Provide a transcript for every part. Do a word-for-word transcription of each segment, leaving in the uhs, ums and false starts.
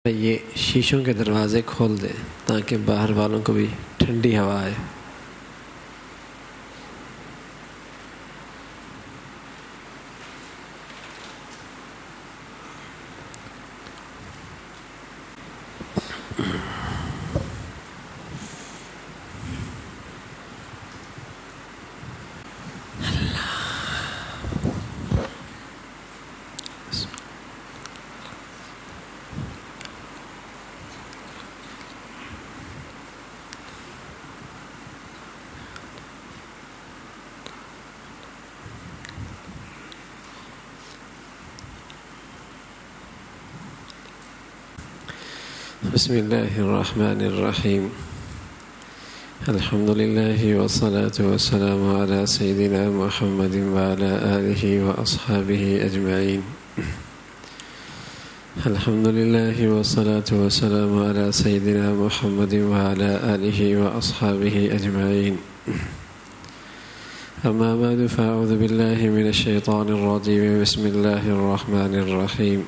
یہ شیشوں کے دروازے کھول دیں تاکہ باہر والوں کو بھی ٹھنڈی ہوا آئے۔ بسم اللہ الرحمن الرحیم الحمد للہ والصلاة والسلام علی سیدنا محمد وعلی آلہ واصحابہ اجمعین۔ الحمد للہ والصلاة والسلام علی سیدنا محمد وعلی آلہ واصحابہ اجمعین۔ اما بعد فاعوذ باللہ من الشیطان الرجیم بسم اللہ الرحمن الرحیم۔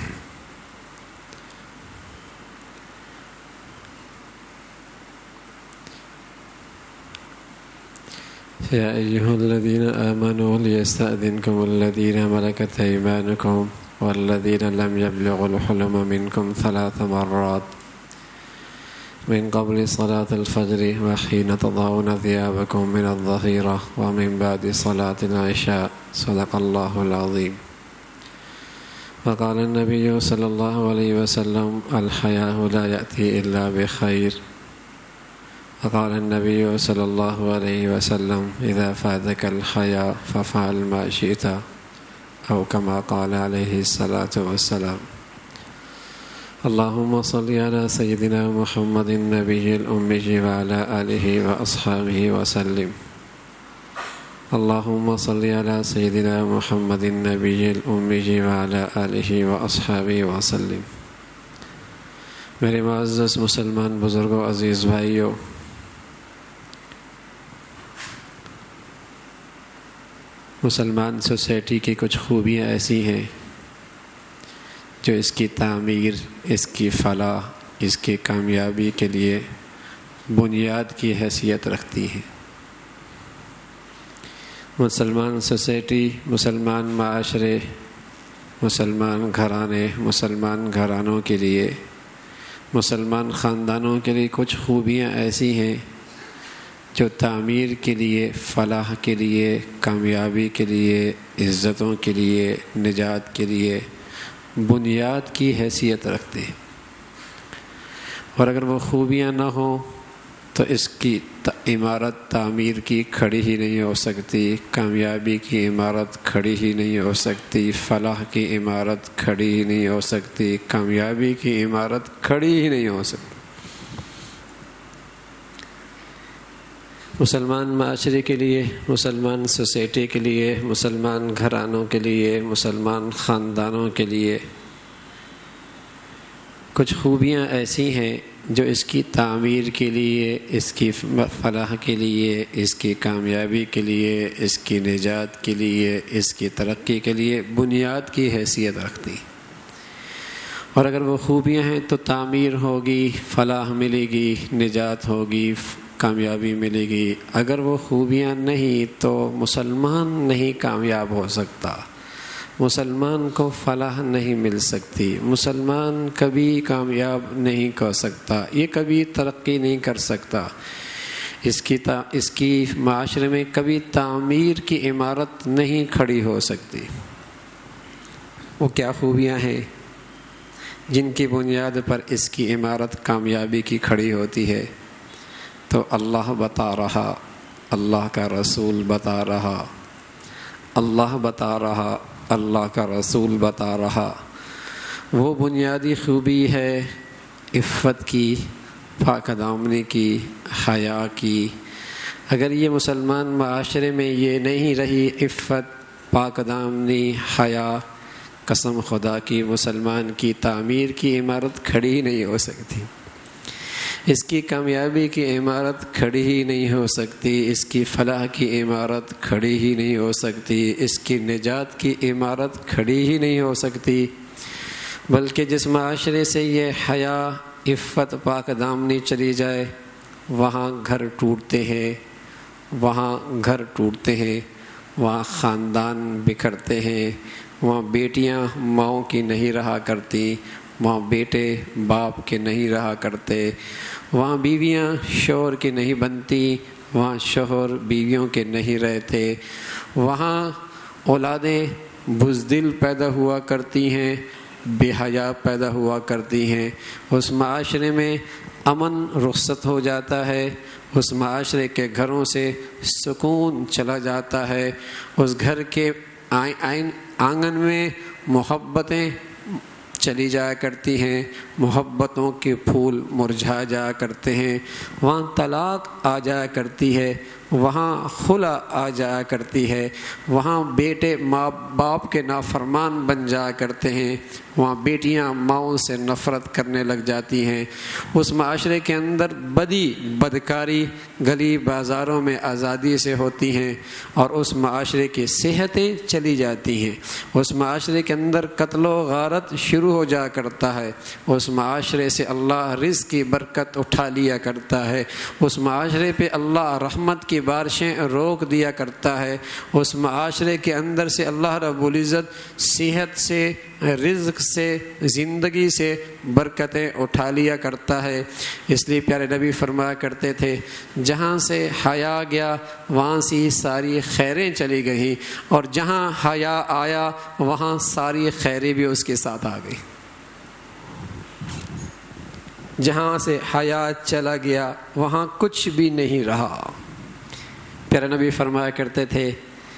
يا أيها الذين آمنوا ليستأذنكم الذين ملكت أيمانكم والذين لم يبلغوا الحلم منكم ثلاث مرات من قبل صلاة الفجر وحين تضعون ثيابكم من الظهيرة ومن بعد صلاة العشاء صدق الله العظيم۔ وقال النبي صلى الله عليه وسلم الحياء لا يأتي إلا بخير۔ وقال النبي صلى الله عليه وسلم إذا فاتك الحياء ففعل ما شئت أو كما قال عليه الصلاة والسلام۔ اللهم صل على سيدنا محمد النبي الأمي وعلى آله وأصحابه وسلم۔ اللهم صل على سيدنا محمد النبي الأمي وعلى آله وأصحابه وسلم۔ میرے معزز مسلمان بزرگوں، عزیز بھائیوں، مسلمان سوسائٹی کی کچھ خوبیاں ایسی ہیں جو اس کی تعمیر، اس کی فلاح، اس کی کامیابی کے لیے بنیاد کی حیثیت رکھتی ہیں۔ مسلمان سوسائٹی، مسلمان معاشرے، مسلمان گھرانے، مسلمان گھرانوں کے لیے، مسلمان خاندانوں کے لیے کچھ خوبیاں ایسی ہیں جو تعمیر کے لیے، فلاح کے لیے، کامیابی کے لیے، عزتوں کے لیے، نجات کے لیے بنیاد کی حیثیت رکھتے ہیں، اور اگر وہ خوبیاں نہ ہوں تو اس کی عمارت تعمیر کی کھڑی ہی نہیں ہو سکتی، کامیابی کی عمارت کھڑی ہی نہیں ہو سکتی، فلاح کی عمارت کھڑی ہی نہیں ہو سکتی، کامیابی کی عمارت کھڑی ہی نہیں ہو سکتی۔ مسلمان معاشرے کے لیے، مسلمان سوسائٹی کے لیے، مسلمان گھرانوں کے لیے، مسلمان خاندانوں کے لیے کچھ خوبیاں ایسی ہیں جو اس کی تعمیر کے لیے، اس کی فلاح کے لیے، اس کی کامیابی کے لیے، اس کی نجات کے لیے، اس کی ترقی کے لیے بنیاد کی حیثیت رکھتی، اور اگر وہ خوبیاں ہیں تو تعمیر ہوگی، فلاح ملے گی، نجات ہوگی، کامیابی ملے گی۔ اگر وہ خوبیاں نہیں تو مسلمان نہیں کامیاب ہو سکتا، مسلمان کو فلاح نہیں مل سکتی، مسلمان کبھی کامیاب نہیں ہو سکتا، یہ کبھی ترقی نہیں کر سکتا، اس کی تا اس کی معاشرے میں کبھی تعمیر کی عمارت نہیں کھڑی ہو سکتی۔ وہ کیا خوبیاں ہیں جن کی بنیاد پر اس کی عمارت کامیابی کی کھڑی ہوتی ہے؟ تو اللہ بتا رہا، اللہ کا رسول بتا رہا، اللہ بتا رہا، اللہ کا رسول بتا رہا۔ وہ بنیادی خوبی ہے عفت کی، پاک دامنی کی، حیا کی۔ اگر یہ مسلمان معاشرے میں یہ نہیں رہی عفت، پاک دامنی، حیا، قسم خدا کی مسلمان کی تعمیر کی عمارت کھڑی ہی نہیں ہو سکتی، اس کی کامیابی کی عمارت کھڑی ہی نہیں ہو سکتی، اس کی فلاح کی عمارت کھڑی ہی نہیں ہو سکتی، اس کی نجات کی عمارت کھڑی ہی نہیں ہو سکتی۔ بلکہ جس معاشرے سے یہ حیا عفت پاک دامنی چلی جائے وہاں گھر ٹوٹتے ہیں، وہاں گھر ٹوٹتے ہیں، وہاں خاندان بکھرتے ہیں، وہاں بیٹیاں ماؤں کی نہیں رہا کرتی، وہاں بیٹے باپ کے نہیں رہا کرتے، وہاں بیویاں شوہر کی نہیں بنتی، وہاں شوہر بیویوں کے نہیں رہتے، وہاں اولادیں بزدل پیدا ہوا کرتی ہیں، بے حیا پیدا ہوا کرتی ہیں۔ اس معاشرے میں امن رخصت ہو جاتا ہے، اس معاشرے کے گھروں سے سکون چلا جاتا ہے، اس گھر کے آنگن میں محبتیں چلی جایا کرتی ہیں، محبتوں کے پھول مرجھا جایا کرتے ہیں، وہاں طلاق آ جایا کرتی ہے، وہاں خلا آ جایا کرتی ہے، وہاں بیٹے ماں باپ کے نافرمان بن جایا کرتے ہیں، وہاں بیٹیاں ماؤں سے نفرت کرنے لگ جاتی ہیں۔ اس معاشرے کے اندر بدی بدکاری گلی بازاروں میں آزادی سے ہوتی ہیں اور اس معاشرے کی صحتیں چلی جاتی ہیں۔ اس معاشرے کے اندر قتل و غارت شروع ہو جا کرتا ہے، اس معاشرے سے اللہ رزق کی برکت اٹھا لیا کرتا ہے، اس معاشرے پہ اللہ رحمت کی بارشیں روک دیا کرتا ہے، اس معاشرے کے اندر سے اللہ رب العزت صحت سے رزق سے زندگی سے برکتیں اٹھا لیا کرتا ہے۔ اس لیے پیارے نبی فرمایا کرتے تھے جہاں سے حیا گیا وہاں سے ساری خیریں چلی گئیں، اور جہاں حیا آیا وہاں ساری خیریں بھی اس کے ساتھ آ گئی۔ جہاں سے حیا چلا گیا وہاں کچھ بھی نہیں رہا۔ پیارے نبی فرمایا کرتے تھے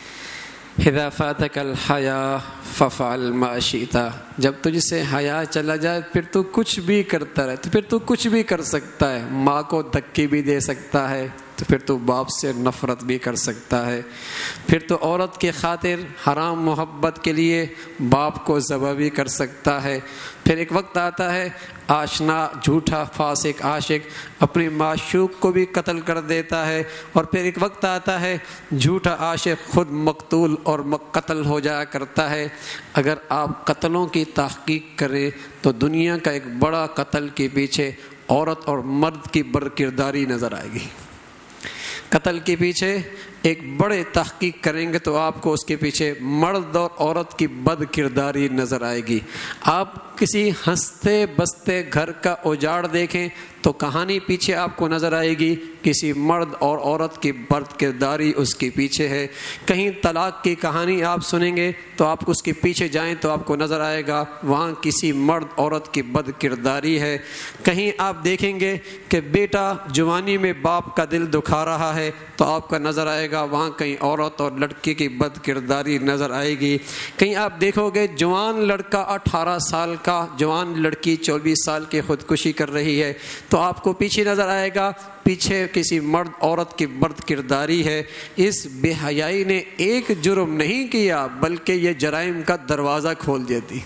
اذا فاتک الحیا ففعل ما شئت، جب تجھ سے حیا چلا جائے پھر تو کچھ بھی کرتا رہے، تو پھر تو کچھ بھی کر سکتا ہے، ماں کو دھکے بھی دے سکتا ہے، تو پھر تو باپ سے نفرت بھی کر سکتا ہے، پھر تو عورت کے خاطر حرام محبت کے لیے باپ کو ذبح بھی کر سکتا ہے، پھر ایک وقت آتا ہے آشنا جھوٹا فاسق عاشق اپنی معشوق کو بھی قتل کر دیتا ہے، اور پھر ایک وقت آتا ہے جھوٹا عاشق خود مقتول اور قتل ہو جایا کرتا ہے۔ اگر آپ قتلوں کی تحقیق کریں تو دنیا کا ایک بڑا قتل کے پیچھے عورت اور مرد کی برکرداری نظر آئے گی۔ قتل کے پیچھے ایک بڑے تحقیق کریں گے تو آپ کو اس کے پیچھے مرد اور عورت کی بد کرداری نظر آئے گی۔ آپ کسی ہنستے بستے گھر کا اجاڑ دیکھیں تو کہانی پیچھے آپ کو نظر آئے گی، کسی مرد اور عورت کی بد کرداری اس کے پیچھے ہے۔ کہیں طلاق کی کہانی آپ سنیں گے تو آپ اس کے پیچھے جائیں تو آپ کو نظر آئے گا وہاں کسی مرد عورت کی بد کرداری ہے۔ کہیں آپ دیکھیں گے کہ بیٹا جوانی میں باپ کا دل دکھا رہا ہے تو آپ کا نظر آئے گا وہاں کہیں عورت اور لڑکی کی بد کرداری نظر آئے گی۔ کہیں آپ دیکھو گے جوان لڑکا اٹھارہ سال کا، جوان لڑکی چوبیس سال کی خودکشی کر رہی ہے تو آپ کو پیچھے نظر آئے گا پیچھے کسی مرد عورت کی بد کرداری ہے۔ اس بے حیائی نے ایک جرم نہیں کیا بلکہ یہ جرائم کا دروازہ کھول دیتی،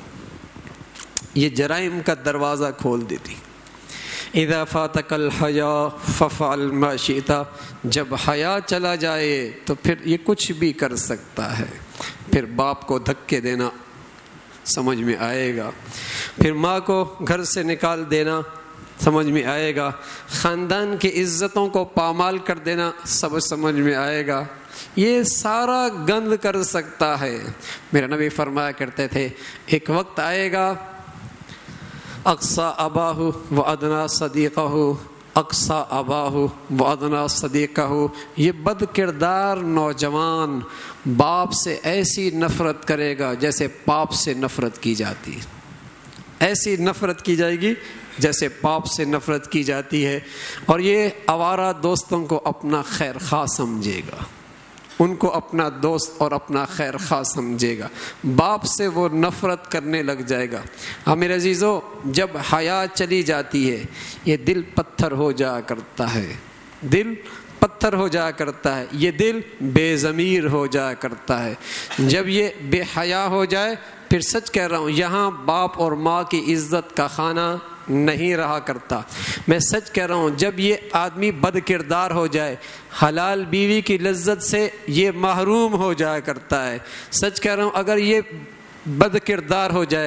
یہ جرائم کا دروازہ کھول دیتی۔ اذا فاتک الحیا ففعل ما شئت، جب حیا چلا جائے تو پھر یہ کچھ بھی کر سکتا ہے، پھر باپ کو دھکے دینا سمجھ میں آئے گا، پھر ماں کو گھر سے نکال دینا سمجھ میں آئے گا، خاندان کی عزتوں کو پامال کر دینا سب سمجھ میں آئے گا، یہ سارا گند کر سکتا ہے۔ میرے نبی فرمایا کرتے تھے ایک وقت آئے گا اقصى اباہ و ادنا صدیقہ، اقصى اباہ و ادنا صدیقہ، یہ بد کردار نوجوان باپ سے ایسی نفرت کرے گا جیسے پاپ سے نفرت کی جاتی ہے، ایسی نفرت کی جائے گی جیسے پاپ سے نفرت کی جاتی ہے، اور یہ آوارہ دوستوں کو اپنا خیر خواہ سمجھے گا، ان کو اپنا دوست اور اپنا خیر خواہ سمجھے گا، باپ سے وہ نفرت کرنے لگ جائے گا۔ ہاں میرے عزیزو، جب حیا چلی جاتی ہے یہ دل پتھر ہو جا کرتا ہے، دل پتھر ہو جا کرتا ہے، یہ دل بے ضمیر ہو جا کرتا ہے۔ جب یہ بے حیا ہو جائے پھر سچ کہہ رہا ہوں یہاں باپ اور ماں کی عزت کا خانہ نہیں رہا کرتا۔ میں سچ کہہ رہا ہوں جب یہ آدمی بد کردار ہو جائے حلال بیوی کی لذت سے یہ محروم ہو جایا کرتا ہے۔ سچ کہہ رہا ہوں اگر یہ بد کردار ہو جائے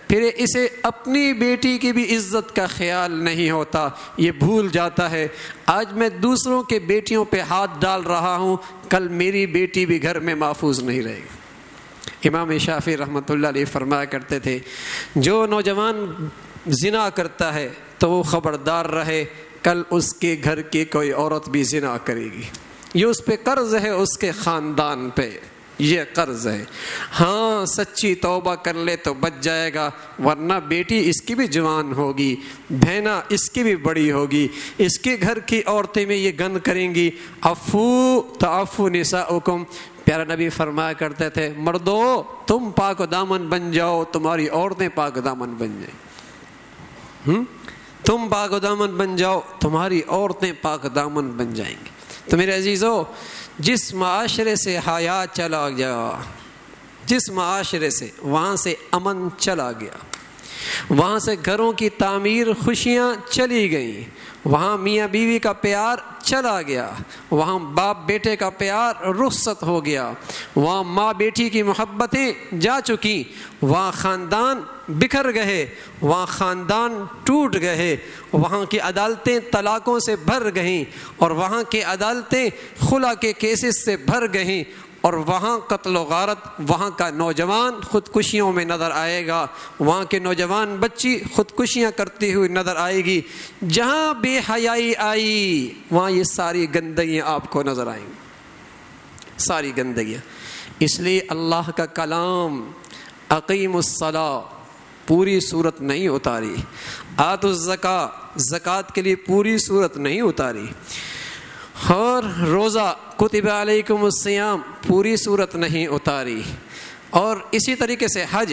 پھر اسے اپنی بیٹی کی بھی عزت کا خیال نہیں ہوتا، یہ بھول جاتا ہے آج میں دوسروں کے بیٹیوں پہ ہاتھ ڈال رہا ہوں، کل میری بیٹی بھی گھر میں محفوظ نہیں رہے گی۔ امام شافعی رحمۃ اللہ علیہ فرمایا کرتے تھے جو نوجوان زنا کرتا ہے تو وہ خبردار رہے کل اس کے گھر کی کوئی عورت بھی زنا کرے گی، یہ اس پہ قرض ہے، اس کے خاندان پہ یہ قرض ہے۔ ہاں سچی توبہ کر لے تو بچ جائے گا، ورنہ بیٹی اس کی بھی جوان ہوگی، بہنا اس کی بھی بڑی ہوگی، اس کے گھر کی عورتیں میں یہ گند کریں گی۔ عفو تعفو نساؤکم، پیارا نبی فرمایا کرتے تھے مردو تم پاک و دامن بن جاؤ، تمہاری عورتیں پاک و دامن بن جائیں۔ ہم تم پاک و دامن بن جاؤ، تمہاری عورتیں پاک و دامن بن جائیں گی۔ تو میرے عزیزو، جس معاشرے سے حیا چلا گیا، جس معاشرے سے وہاں سے امن چلا گیا، وہاں سے گھروں کی تعمیر خوشیاں چلی گئیں، وہاں میاں بیوی کا پیار چلا گیا، وہاں باپ بیٹے کا پیار رخصت ہو گیا، وہاں ماں بیٹی کی محبتیں جا چکی، وہاں خاندان بکھر گئے، وہاں خاندان ٹوٹ گئے، وہاں کی عدالتیں طلاقوں سے بھر گئیں، اور وہاں کی عدالتیں خلا کے کیسز سے بھر گئیں، اور وہاں قتل و غارت، وہاں کا نوجوان خودکشیوں میں نظر آئے گا، وہاں کے نوجوان بچی خودکشیاں کرتی ہوئی نظر آئے گی۔ جہاں بے حیائی آئی وہاں یہ ساری گندگیاں آپ کو نظر آئیں گی، ساری گندگیاں۔ اس لیے اللہ کا کلام اقیم الصلاۃ پوری صورت نہیں اتاری، آتوا الزکاۃ زکوٰۃ کے لیے پوری صورت نہیں اتاری، اور روزہ کتب علیکم الصیام پوری صورت نہیں اتاری، اور اسی طریقے سے حج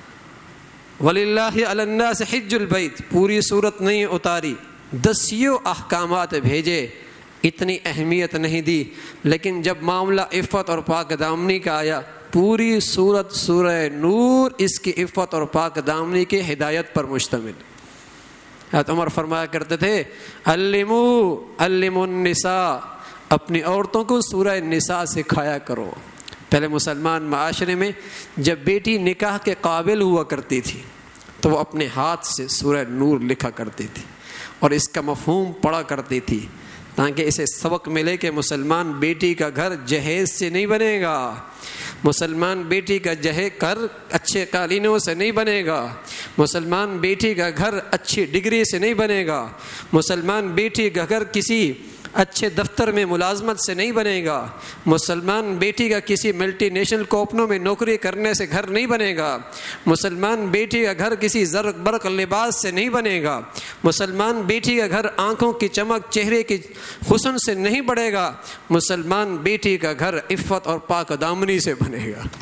وَلِلَّهِ عَلَى النَّاسِ حِجُّ الْبَيْتِ پوری صورت نہیں اتاری، دسیوں احکامات بھیجے، اتنی اہمیت نہیں دی، لیکن جب معاملہ عفت اور پاک دامنی کا آیا پوری صورت سورہ نور اس کی عفت اور پاک دامنی کی ہدایت پر مشتمل۔ حضرت عمر فرمایا کرتے تھے علموا علموا النساء، اپنی عورتوں کو سورہ نساء سکھایا کرو۔ پہلے مسلمان معاشرے میں جب بیٹی نکاح کے قابل ہوا کرتی تھی تو وہ اپنے ہاتھ سے سورہ نور لکھا کرتی تھی اور اس کا مفہوم پڑھا کرتی تھی، تاکہ اسے سبق ملے کہ مسلمان بیٹی کا گھر جہیز سے نہیں بنے گا، مسلمان بیٹی کا جہیز گھر اچھے قالینوں سے نہیں بنے گا، مسلمان بیٹی کا گھر اچھی ڈگری سے نہیں بنے گا، مسلمان بیٹی کا گھر کسی اچھے دفتر میں ملازمت سے نہیں بنے گا، مسلمان بیٹی کا کسی ملٹی نیشنل کمپنیوں میں نوکری کرنے سے گھر نہیں بنے گا، مسلمان بیٹی کا گھر کسی زرق برق لباس سے نہیں بنے گا، مسلمان بیٹی کا گھر آنکھوں کی چمک چہرے کی حسن سے نہیں بڑھے گا، مسلمان بیٹی کا گھر عفت اور پاک دامنی سے بنے گا۔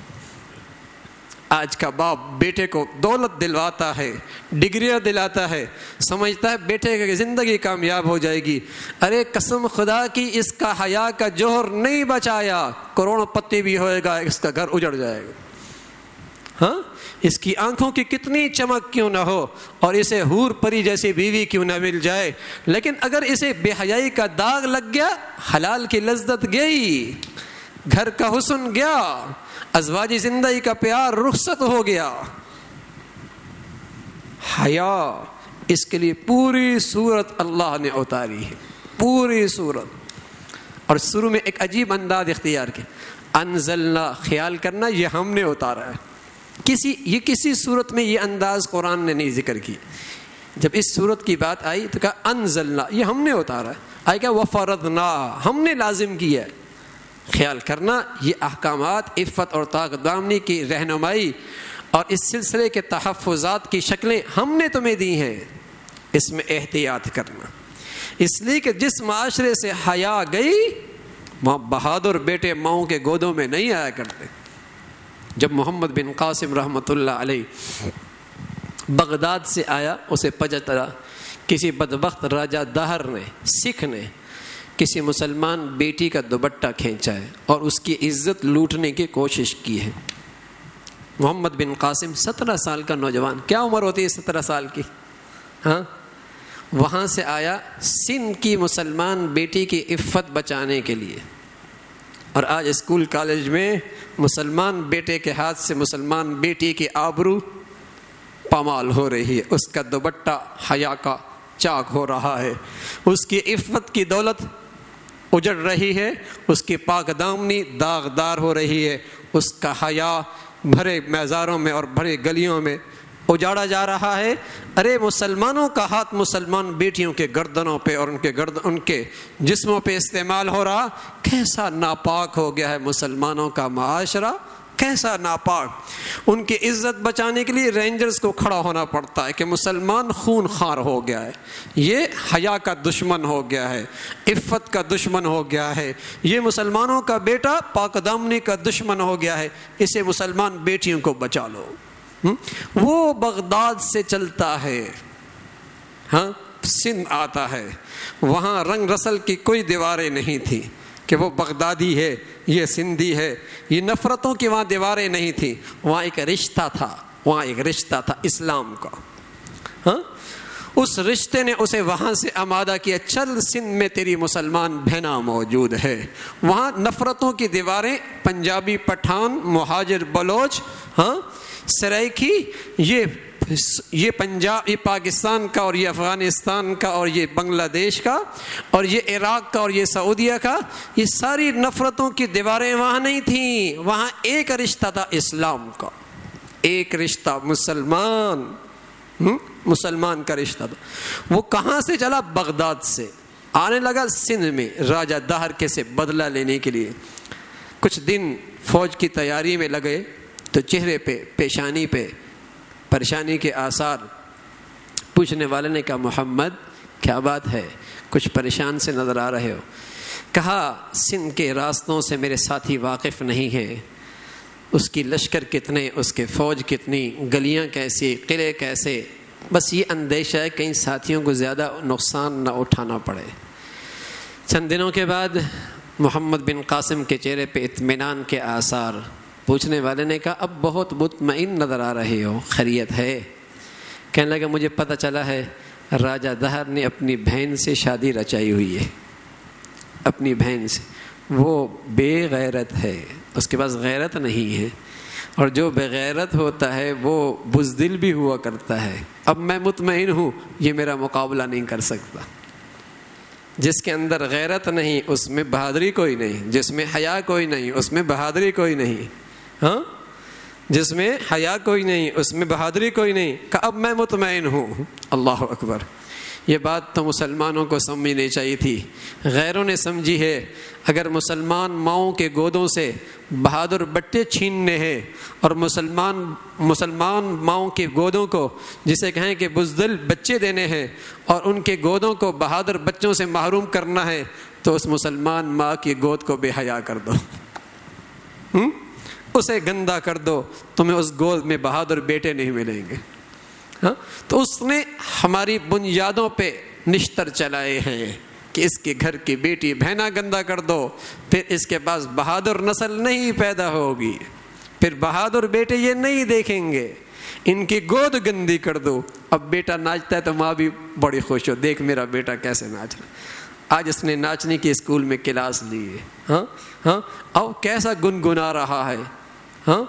آج کا باپ بیٹے کو دولت دلواتا ہے، ڈگریاں دلاتا ہے، سمجھتا ہے بیٹے کی زندگی کامیاب ہو جائے گی، ارے قسم خدا کی اس کا حیا کا جوہر نہیں بچایا، کروڑ پتی بھی ہوئے گا اس کا گھر اجڑ جائے گا۔ ہاں اس کی آنکھوں کی کتنی چمک کیوں نہ ہو اور اسے حور پری جیسی بیوی کیوں نہ مل جائے، لیکن اگر اسے بے حیائی کا داغ لگ گیا، حلال کی لذت گئی، گھر کا حسن گیا، ازواجی زندگی کا پیار رخصت ہو گیا۔ حیا اس کے لیے پوری صورت اللہ نے اتاری ہے، پوری صورت، اور شروع میں ایک عجیب انداز اختیار کیا، انزلنا، خیال کرنا یہ ہم نے اتارا ہے، کسی یہ کسی صورت میں یہ انداز قرآن نے نہیں ذکر کی۔ جب اس صورت کی بات آئی تو کہا انزلنا، یہ ہم نے اتارا ہے، آئے کہا وفرضنا، ہم نے لازم کیا ہے۔ خیال کرنا یہ احکامات عفت اور پاک دامنی کی رہنمائی اور اس سلسلے کے تحفظات کی شکلیں ہم نے تمہیں دی ہیں، اس میں احتیاط کرنا، اس لیے کہ جس معاشرے سے حیا گئی وہاں بہادر بیٹے ماؤں کے گودوں میں نہیں آیا کرتے۔ جب محمد بن قاسم رحمۃ اللہ علیہ بغداد سے آیا، اسے پتہ چلا کسی بدبخت راجہ دہر نے، سکھ نے کسی مسلمان بیٹی کا دوپٹہ کھینچا ہے اور اس کی عزت لوٹنے کی کوشش کی ہے۔ محمد بن قاسم سترہ سال کا نوجوان، کیا عمر ہوتی ہے سترہ سال کی، ہاں وہاں سے آیا سندھ کی مسلمان بیٹی کی عفت بچانے کے لیے، اور آج اسکول کالج میں مسلمان بیٹے کے ہاتھ سے مسلمان بیٹی کی آبرو پامال ہو رہی ہے، اس کا دوپٹہ حیا کا چاک ہو رہا ہے، اس کی عفت کی دولت اجڑ رہی ہے، اس کی پاک دامنی داغدار ہو رہی ہے، اس کا حیا بھرے میزاروں میں اور بھرے گلیوں میں اجاڑا جا رہا ہے۔ ارے مسلمانوں کا ہاتھ مسلمان بیٹیوں کے گردنوں پہ اور ان کے گرد ان کے جسموں پہ استعمال ہو رہا، کیسا ناپاک ہو گیا ہے مسلمانوں کا معاشرہ، کیسا ناپاک۔ ان کی عزت بچانے کے لیے رینجرز کو کھڑا ہونا پڑتا ہے کہ مسلمان خون خوار ہو گیا ہے، یہ حیا کا دشمن ہو گیا ہے، عفت کا دشمن ہو گیا ہے، یہ مسلمانوں کا بیٹا پاک دامنی کا دشمن ہو گیا ہے، اسے مسلمان بیٹیوں کو بچا لو۔ وہ بغداد سے چلتا ہے، ہاں سندھ آتا ہے، وہاں رنگ رسل کی کوئی دیواریں نہیں تھیں کہ وہ بغدادی ہے یہ سندھی ہے، یہ نفرتوں کی وہاں دیواریں نہیں تھیں، وہاں ایک رشتہ تھا، وہاں ایک رشتہ تھا اسلام کا۔ ہاں اس رشتے نے اسے وہاں سے آمادہ کیا، چل سندھ میں تیری مسلمان بہنا موجود ہے۔ وہاں نفرتوں کی دیواریں پنجابی پٹھان مہاجر بلوچ ہاں سرائکی یہ یہ پنجاب یہ پاکستان کا اور یہ افغانستان کا اور یہ بنگلہ دیش کا اور یہ عراق کا اور یہ سعودیہ کا، یہ ساری نفرتوں کی دیواریں وہاں نہیں تھیں، وہاں ایک رشتہ تھا اسلام کا، ایک رشتہ مسلمان مسلمان کا رشتہ تھا۔ وہ کہاں سے چلا؟ بغداد سے آنے لگا سندھ میں راجہ دہر کے سے بدلہ لینے کے لیے۔ کچھ دن فوج کی تیاری میں لگے تو چہرے پہ پیشانی پہ پریشانی کے آثار۔ پوچھنے والے نے کہا محمد کیا بات ہے، کچھ پریشان سے نظر آ رہے ہو؟ کہا سندھ کے راستوں سے میرے ساتھی واقف نہیں ہیں، اس کی لشکر کتنے، اس کے فوج کتنی، گلیاں کیسی، قلعے کیسے، بس یہ اندیشہ ہے کہیں ساتھیوں کو زیادہ نقصان نہ اٹھانا پڑے۔ چند دنوں کے بعد محمد بن قاسم کے چہرے پہ اطمینان کے آثار۔ پوچھنے والے نے کہا اب بہت مطمئن نظر آ رہے ہو، خیریت ہے؟ کہنے لگا مجھے پتہ چلا ہے راجہ دہر نے اپنی بہن سے شادی رچائی ہوئی ہے، اپنی بہن سے، وہ بے غیرت ہے، اس کے پاس غیرت نہیں ہے، اور جو بے غیرت ہوتا ہے وہ بزدل بھی ہوا کرتا ہے۔ اب میں مطمئن ہوں یہ میرا مقابلہ نہیں کر سکتا۔ جس کے اندر غیرت نہیں اس میں بہادری کوئی نہیں، جس میں حیا کوئی نہیں اس میں بہادری کوئی نہیں، ہاں جس میں حیا کوئی نہیں اس میں بہادری کوئی نہیں۔ کہ اب میں مطمئن ہوں۔ اللہ اکبر، یہ بات تو مسلمانوں کو سمجھنی چاہیے تھی، غیروں نے سمجھی ہے۔ اگر مسلمان ماؤں کے گودوں سے بہادر بٹے چھیننے ہیں اور مسلمان مسلمان ماؤں کے گودوں کو جسے کہیں کہ بزدل بچے دینے ہیں اور ان کے گودوں کو بہادر بچوں سے محروم کرنا ہے، تو اس مسلمان ماں کی گود کو بے حیا کر دو، ہم؟ اسے گندا کر دو، تمہیں اس گود میں بہادر بیٹے نہیں ملیں گے۔ ہاں تو اس نے ہماری بنیادوں پہ نشتر چلائے ہیں کہ اس کے گھر کی بیٹی بہنا گندا کر دو، پھر اس کے پاس بہادر نسل نہیں پیدا ہوگی، پھر بہادر بیٹے یہ نہیں دیکھیں گے، ان کی گود گندی کر دو۔ اب بیٹا ناچتا ہے تو ماں بھی بڑی خوش ہو، دیکھ میرا بیٹا کیسے ناچ رہا، آج اس نے ناچنے کی اسکول میں کلاس لی ہے، ہاں ہاں اب کیسا گنگنا رہا ہے، ہاں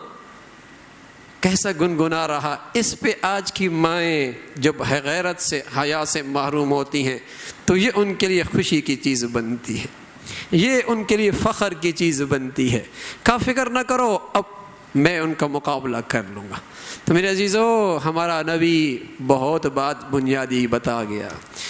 کیسا گنگنا رہا۔ اس پہ آج کی مائیں جب غیرت سے حیا سے محروم ہوتی ہیں تو یہ ان کے لیے خوشی کی چیز بنتی ہے، یہ ان کے لیے فخر کی چیز بنتی ہے۔ کا فکر نہ کرو اب میں ان کا مقابلہ کر لوں گا۔ تو میرے عزیزو، ہمارا نبی بہت بات بنیادی بتا گیا۔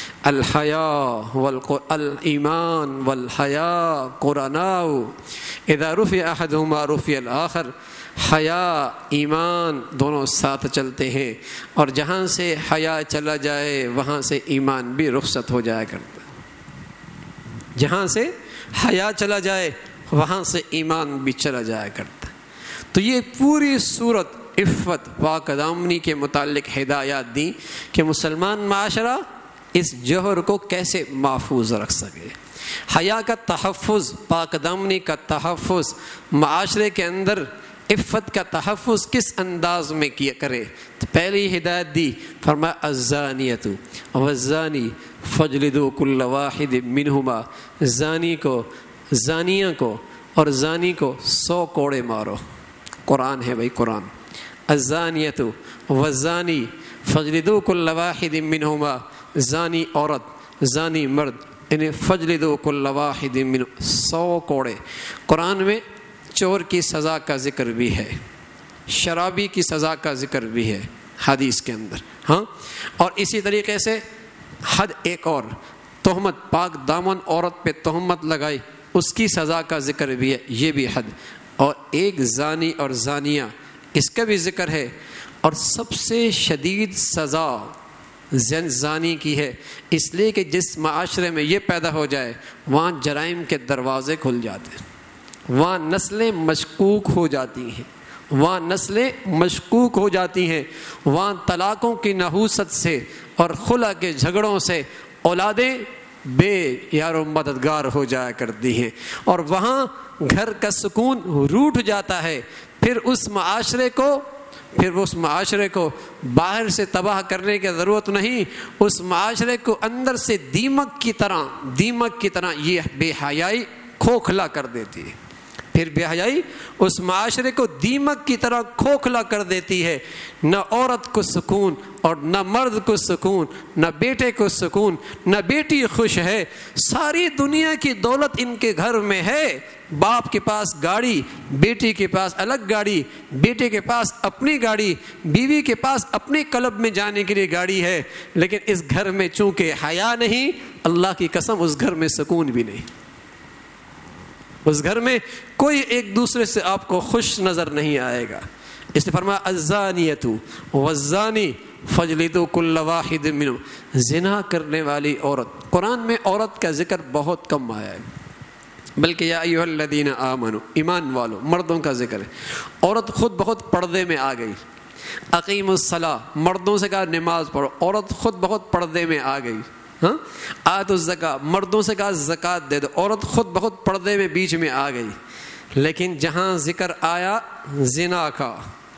الحیاء والایمان والحیاء قرناء اذا رفع احدهما رفع الاخر۔ حیا ایمان دونوں ساتھ چلتے ہیں، اور جہاں سے حیا چلا جائے وہاں سے ایمان بھی رخصت ہو جایا کرتا ہے، جہاں سے حیا چلا جائے وہاں سے ایمان بھی چلا جایا کرتا ہے۔ تو یہ پوری صورت عفت پاک دامنی کے متعلق ہدایات دی کہ مسلمان معاشرہ اس جوہر کو کیسے محفوظ رکھ سکے۔ حیا کا تحفظ، پاک دامنی کا تحفظ، معاشرے کے اندر عفت کا تحفظ کس انداز میں کیا کرے؟ تو پہلی ہدایت دی، فرمایا الزانیۃ والزانی فاجلدوا کل واحد منہما۔ زانی کو، زانیہ کو اور زانی کو سو کوڑے مارو۔ قرآن ہے بھائی، قرآن۔ الزانیۃ والزانی فجلدوا کل واحد منہما، زانی عورت زانی مرد انہیں فجلدوا کل واحد من، سو کوڑے۔ قرآن میں چور کی سزا کا ذکر بھی ہے، شرابی کی سزا کا ذکر بھی ہے حدیث کے اندر، ہاں۔ اور اسی طریقے سے حد ایک اور، تہمت، پاک دامن عورت پہ تہمت لگائی، اس کی سزا کا ذکر بھی ہے، یہ بھی حد۔ اور ایک زانی اور زانیہ، اس کا بھی ذکر ہے۔ اور سب سے شدید سزا زانی کی ہے، اس لیے کہ جس معاشرے میں یہ پیدا ہو جائے وہاں جرائم کے دروازے کھل جاتے ہیں، وہاں نسلیں مشکوک ہو جاتی ہیں، وہاں نسلیں مشکوک ہو جاتی ہیں، وہاں طلاقوں کی نحوست سے اور خلا کے جھگڑوں سے اولادیں بے یار و مددگار ہو جایا کرتی ہیں، اور وہاں گھر کا سکون روٹھ جاتا ہے۔ پھر اس معاشرے کو پھر اس معاشرے کو باہر سے تباہ کرنے کی ضرورت نہیں، اس معاشرے کو اندر سے دیمک کی طرح دیمک کی طرح یہ بے حیائی کھوکھلا کر دیتی ہے۔ پھر بے حیائی اس معاشرے کو دیمک کی طرح کھوکھلا کر دیتی ہے، نہ عورت کو سکون اور نہ مرد کو سکون، نہ بیٹے کو سکون، نہ بیٹی خوش ہے۔ ساری دنیا کی دولت ان کے گھر میں ہے، باپ کے پاس گاڑی، بیٹی کے پاس الگ گاڑی، بیٹے کے پاس اپنی گاڑی، بیوی کے پاس اپنے کلب میں جانے کے لیے گاڑی ہے، لیکن اس گھر میں چونکہ حیا نہیں، اللہ کی قسم اس گھر میں سکون بھی نہیں، اس گھر میں کوئی ایک دوسرے سے آپ کو خوش نظر نہیں آئے گا۔ اس نے فرمایا الزانیۃ والزانی فجلدوا کل واحد منہم، زنا کرنے والی عورت۔ قرآن میں عورت کا ذکر بہت کم آیا ہے، بلکہ یا ایھا الذین آمنوا، ایمان والو، مردوں کا ذکر ہے۔ عورت خود بہت پردے میں آ گئی، اقیموا الصلاۃ، مردوں سے کہا نماز پڑھو، عورت خود بہت پردے میں آ گئی، ہاں۔ آتوا الزکاۃ، مردوں سے کہا زکوٰۃ دے دو، عورت خود بہت پردے میں بیچ میں آ گئی۔ لیکن جہاں ذکر آیا زنا کا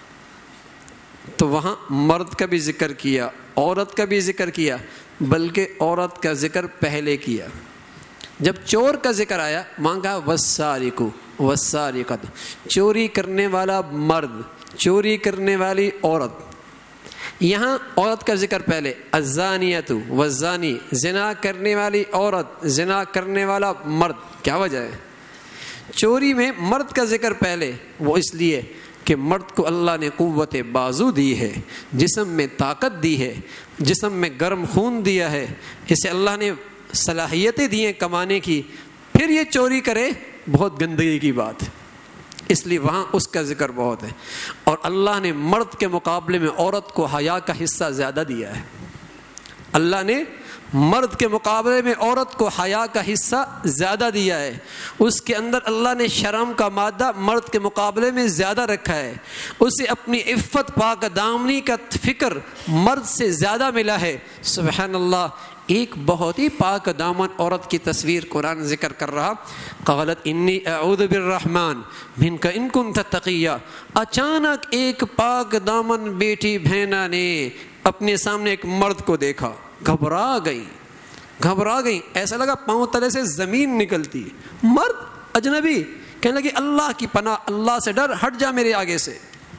تو وہاں مرد کا بھی ذکر کیا، عورت کا بھی ذکر کیا، بلکہ عورت کا ذکر پہلے کیا۔ جب چور کا ذکر آیا وہاں کہا والسارق والسارقۃ، چوری کرنے والا مرد، چوری کرنے والی عورت۔ یہاں عورت کا ذکر پہلے، الزانیۃ والزانی، زنا کرنے والی عورت، زنا کرنے والا مرد۔ کیا وجہ ہے؟ چوری میں مرد کا ذکر پہلے، وہ اس لیے کہ مرد کو اللہ نے قوت بازو دی ہے، جسم میں طاقت دی ہے، جسم میں گرم خون دیا ہے، اسے اللہ نے صلاحیتیں دی ہیں کمانے کی، پھر یہ چوری کرے بہت گندگی کی بات ہے، اس لیے وہاں اس کا ذکر بہت ہے۔ اور اللہ نے مرد کے مقابلے میں عورت کو حیا کا حصہ زیادہ دیا ہے، اللہ نے مرد کے مقابلے میں عورت کو حیا کا حصہ زیادہ دیا ہے، اس کے اندر اللہ نے شرم کا مادہ مرد کے مقابلے میں زیادہ رکھا ہے، اسے اپنی عفت پاک دامنی کا فکر مرد سے زیادہ ملا ہے۔ سبحان اللہ، ایک بہت ہی پاک دامن عورت کی تصویر قرآن ذکر کر رہا، قالت انی اعوذ بالرحمن منک ان کنت تقیا۔ اچانک ایک پاک دامن بیٹی بہنا نے اپنے سامنے ایک مرد کو دیکھا، گھبرا گئی گھبرا گئی ایسا لگا پاؤں تلے سے زمین نکلتی، مرد اجنبی، کہنے لگی اللہ کی پناہ، اللہ سے ڈر، ہٹ جا میرے آگے سے۔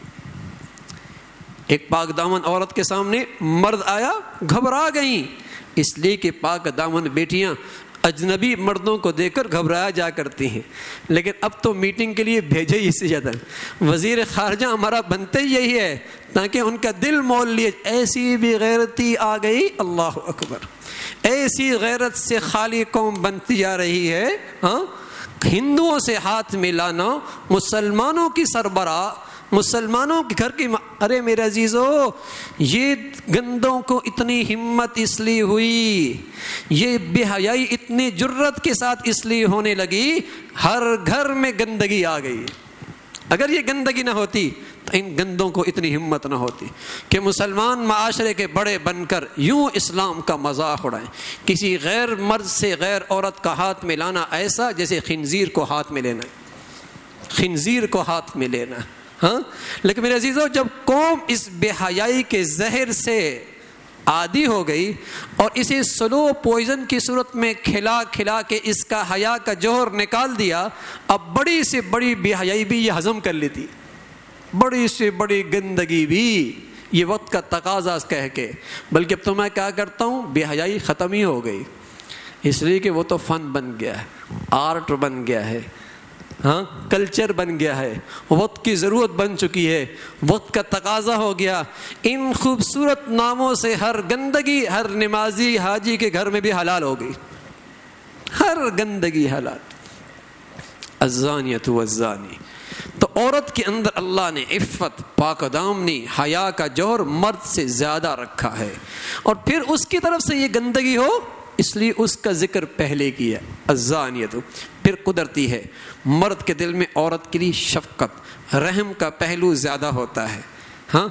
ایک پاک دامن عورت کے سامنے مرد آیا، گھبرا گئیں، اس لیے کہ پاک دامن بیٹیاں اجنبی مردوں کو دیکھ کر گھبرایا جا کرتی ہیں، لیکن اب تو میٹنگ کے لیے بھیجے ہی سے زیادہ وزیر خارجہ ہمارا بنتے یہی ہے تاکہ ان کا دل مول لیے۔ ایسی بھی غیرتی آ گئی، اللہ اکبر، ایسی غیرت سے خالی قوم بنتی جا رہی ہے، ہاں۔ ہندوؤں سے ہاتھ ملانا، مسلمانوں کی سربراہ، مسلمانوں کے گھر کی، ارے میرے عزیزو، یہ گندوں کو اتنی ہمت اس لیے ہوئی، یہ بے حیائی اتنی جرت کے ساتھ اس لیے ہونے لگی، ہر گھر میں گندگی آ گئی۔ اگر یہ گندگی نہ ہوتی تو ان گندوں کو اتنی ہمت نہ ہوتی کہ مسلمان معاشرے کے بڑے بن کر یوں اسلام کا مذاق اڑائیں۔ کسی غیر مرد سے غیر عورت کا ہاتھ ملانا ایسا جیسے خنزیر کو ہاتھ میں لینا ہے، خنزیر کو ہاتھ میں لینا ہے، ہاں۔ لیکن میرے عزیزو، جب قوم اس بے حیائی کے زہر سے عادی ہو گئی اور اسے سلو پوائزن کی صورت میں کھلا کھلا کے اس کا حیا کا جوہر نکال دیا، اب بڑی سے بڑی بے حیائی بھی یہ ہضم کر لیتی، بڑی سے بڑی گندگی بھی یہ وقت کا تقاضا کہہ کے، بلکہ اب تو میں کیا کرتا ہوں، بے حیائی ختم ہی ہو گئی، اس لیے کہ وہ تو فن بن گیا ہے، آرٹ بن گیا ہے، ہاں کلچر بن گیا ہے، وقت کی ضرورت بن چکی ہے، وقت کا تقاضا ہو گیا۔ ان خوبصورت ناموں سے ہر گندگی ہر نمازی حاجی کے گھر میں بھی حلال ہو گئی، ہر گندگی حلال۔ الزانیۃ والزانی، تو عورت کے اندر اللہ نے عفت، پاک دامنی، حیا کا جوہر مرد سے زیادہ رکھا ہے، اور پھر اس کی طرف سے یہ گندگی ہو اس لیے اس کا ذکر پہلے کیا۔ الزانیۃ پھر قدرتی ہے، مرد کے دل میں عورت کے لیے شفقت، رحم کا پہلو زیادہ ہوتا ہے، ہاں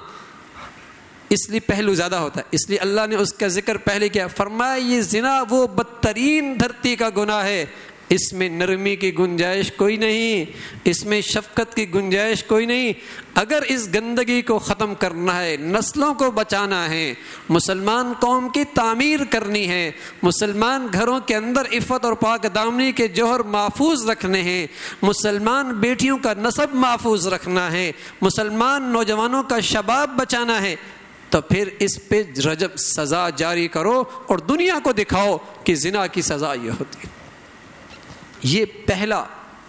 اس لیے پہلو زیادہ ہوتا ہے، اس لیے اللہ نے اس کا ذکر پہلے کیا، فرمایا یہ زنا وہ بدترین دھرتی کا گناہ ہے، اس میں نرمی کی گنجائش کوئی نہیں، اس میں شفقت کی گنجائش کوئی نہیں۔ اگر اس گندگی کو ختم کرنا ہے، نسلوں کو بچانا ہے، مسلمان قوم کی تعمیر کرنی ہے، مسلمان گھروں کے اندر عفت اور پاک دامنی کے جوہر محفوظ رکھنے ہیں، مسلمان بیٹیوں کا نسب محفوظ رکھنا ہے، مسلمان نوجوانوں کا شباب بچانا ہے، تو پھر اس پہ رجب سزا جاری کرو اور دنیا کو دکھاؤ کہ زنا کی سزا یہ ہوتی ہے۔ یہ پہلا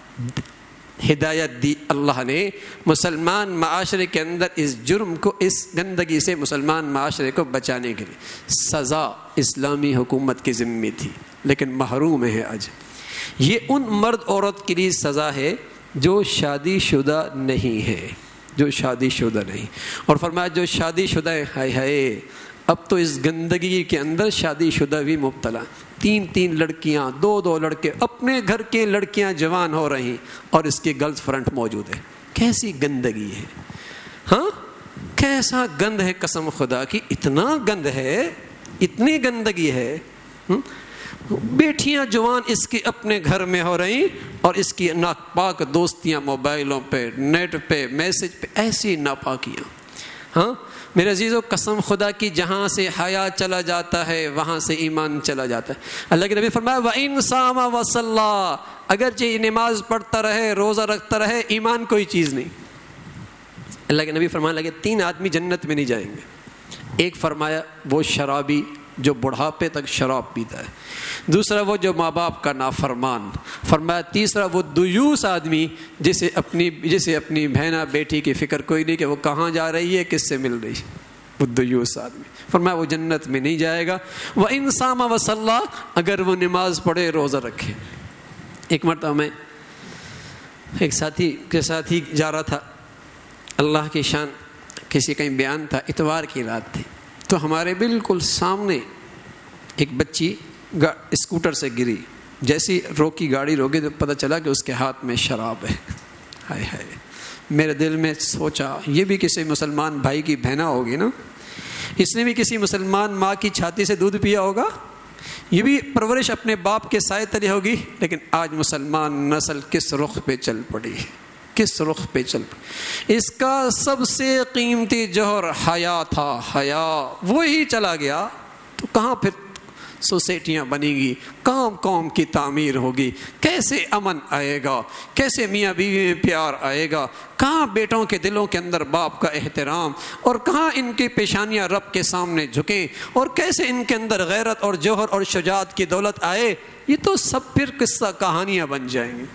ہدایت دی اللہ نے مسلمان معاشرے کے اندر اس جرم کو، اس گندگی سے مسلمان معاشرے کو بچانے کے لیے۔ سزا اسلامی حکومت کی ذمہ تھی لیکن محروم ہے آج۔ یہ ان مرد عورت کے لیے سزا ہے جو شادی شدہ نہیں ہے، جو شادی شدہ نہیں، اور فرمایا جو شادی شدہ ہے، ہائے ہائے اب تو اس گندگی کے اندر شادی شدہ بھی مبتلا، تین تین لڑکیاں، دو دو لڑکے، اپنے گھر کے لڑکیاں جوان ہو رہی اور اس کی گرلز فرنٹ موجود ہے۔ کیسی گندگی ہے، ہاں کیسا گند ہے، قسم خدا کی اتنا گند ہے، اتنی گندگی ہے۔ بیٹیاں جوان اس کی اپنے گھر میں ہو رہی اور اس کی ناپاک دوستیاں موبائلوں پہ، نیٹ پہ، میسج پہ، ایسی ناپاکیاں۔ ہاں میرے عزیزو قسم خدا کی جہاں سے حیا چلا جاتا ہے وہاں سے ایمان چلا جاتا ہے۔ اللہ کے نبی فرمایا وَإِن صَامَ وَصَلَّى، اگرچہ یہ نماز پڑھتا رہے، روزہ رکھتا رہے، ایمان کوئی چیز نہیں۔ اللہ کے نبی فرمانے لگے تین آدمی جنت میں نہیں جائیں گے۔ ایک فرمایا وہ شرابی جو بڑھاپے تک شراب پیتا ہے، دوسرا وہ جو ماں باپ کا نافرمان، فرمایا تیسرا وہ دیوس آدمی جسے اپنی جسے اپنی بہنا بیٹی کی فکر کوئی نہیں کہ وہ کہاں جا رہی ہے، کس سے مل رہی ہے، وہ دیوس آدمی، فرمایا وہ جنت میں نہیں جائے گا۔ وَإِن صَامَ وَصَلَّى، اگر وہ نماز پڑھے روزہ رکھے۔ ایک مرتبہ میں ایک ساتھی کے ساتھ ہی جا رہا تھا، اللہ کی شان کسی کہیں بیان تھا، اتوار کی رات تھی، تو ہمارے بالکل سامنے ایک بچی اسکوٹر سے گری، جیسی روکی گاڑی روکی تو پتہ چلا کہ اس کے ہاتھ میں شراب ہے۔ ہائے ہائے میرے دل میں سوچا یہ بھی کسی مسلمان بھائی کی بہنا ہوگی نا، اس نے بھی کسی مسلمان ماں کی چھاتی سے دودھ پیا ہوگا، یہ بھی پرورش اپنے باپ کے سائے تلے ہوگی، لیکن آج مسلمان نسل کس رخ پہ چل پڑی ہے، کس رخ پہ چل پڑی۔ اس کا سب سے قیمتی جوہر حیا تھا، حیا وہی چلا گیا تو کہاں پھر سوسائٹیاں بنیں گی، قوم قوم کی تعمیر ہوگی، کیسے امن آئے گا، کیسے میاں بیوی میں پیار آئے گا، کہاں بیٹوں کے دلوں کے اندر باپ کا احترام، اور کہاں ان کی پیشانیاں رب کے سامنے جھکیں، اور کیسے ان کے اندر غیرت اور جوہر اور شجاعت کی دولت آئے، یہ تو سب پھر قصہ کہانیاں بن جائیں گی۔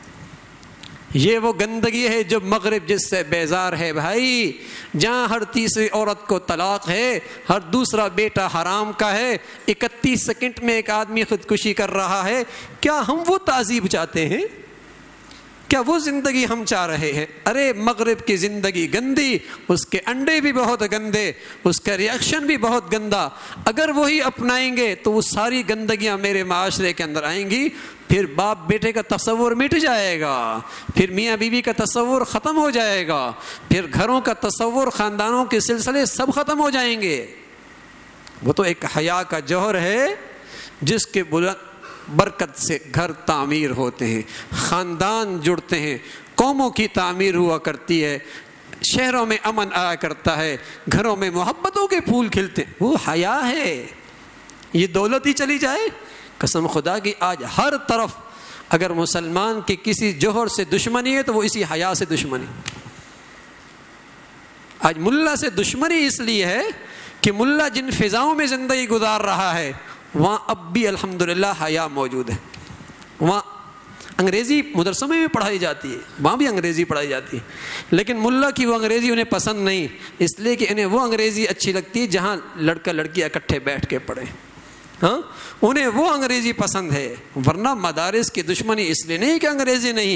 یہ وہ گندگی ہے جو مغرب جس سے بیزار ہے بھائی، جہاں ہر تیسری عورت کو طلاق ہے، ہر دوسرا بیٹا حرام کا ہے، اکتیس سیکنڈ میں ایک آدمی خودکشی کر رہا ہے۔ کیا ہم وہ تہذیب چاہتے ہیں؟ کیا وہ زندگی ہم چاہ رہے ہیں؟ ارے مغرب کی زندگی گندی، اس کے انڈے بھی بہت گندے، اس کا ریئیکشن بھی بہت گندا، اگر وہی اپنائیں گے تو وہ ساری گندگیاں میرے معاشرے کے اندر آئیں گی، پھر باپ بیٹے کا تصور مٹ جائے گا، پھر میاں بیوی کا تصور ختم ہو جائے گا، پھر گھروں کا تصور، خاندانوں کے سلسلے سب ختم ہو جائیں گے۔ وہ تو ایک حیا کا جوہر ہے جس کے بلند برکت سے گھر تعمیر ہوتے ہیں، خاندان جڑتے ہیں، قوموں کی تعمیر ہوا کرتی ہے، شہروں میں امن آیا کرتا ہے، گھروں میں محبتوں کے پھول کھلتے ہیں، وہ حیا ہے۔ یہ دولت ہی چلی جائے، قسم خدا کی آج ہر طرف اگر مسلمان کی کسی جوہر سے دشمنی ہے تو وہ اسی حیا سے دشمنی۔ آج ملا سے دشمنی اس لیے ہے کہ ملا جن فضاؤں میں زندگی گزار رہا ہے وہاں اب بھی الحمدللہ حیا موجود ہے. وہاں انگریزی مدرسوں میں بھی پڑھائی جاتی ہے, وہاں بھی انگریزی پڑھائی جاتی ہے, لیکن ملا کی وہ انگریزی انہیں پسند نہیں, اس لیے کہ انہیں وہ انگریزی اچھی لگتی ہے جہاں لڑکا لڑکی اکٹھے بیٹھ کے پڑھیں. ہاں انہیں وہ انگریزی پسند ہے, ورنہ مدارس کی دشمنی اس لیے نہیں کہ انگریزی نہیں